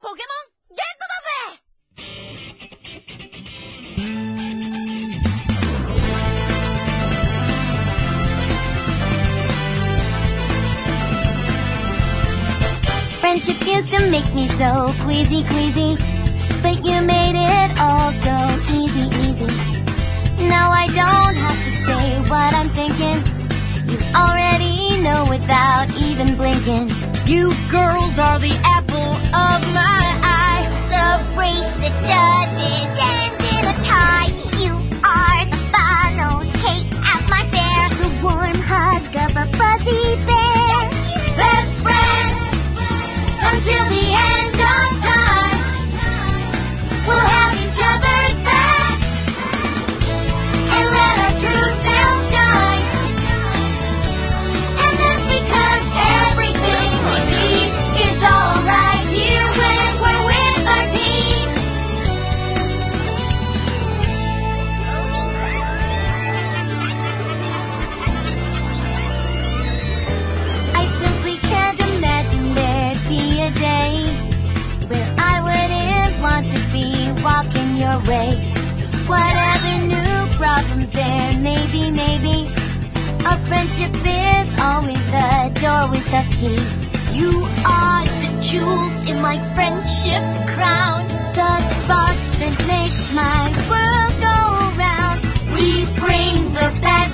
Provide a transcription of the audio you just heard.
ポケモンゲットだぜ。 Friendship used to make me so queasy, but you made it all so easy. Now I don't have to say what I'm thinking. You already know without even blinking. You girls are the apple of my eye. The race that doesn't end in a tie. You are the funnel cake at my fair. The warm hug of a fuzzy bear. Best friends until the end of time. We'll have each other's backs and let our true self shine. And that's because everything we need is alright here when we're with our team. I simply can't imagine there'd be a day where I wouldn't want to be walking your way. Whatever new problems there may be, our friendship is always the door with the key. You are the jewels in my friendship crown. The sparks that make my world go round. We bring the best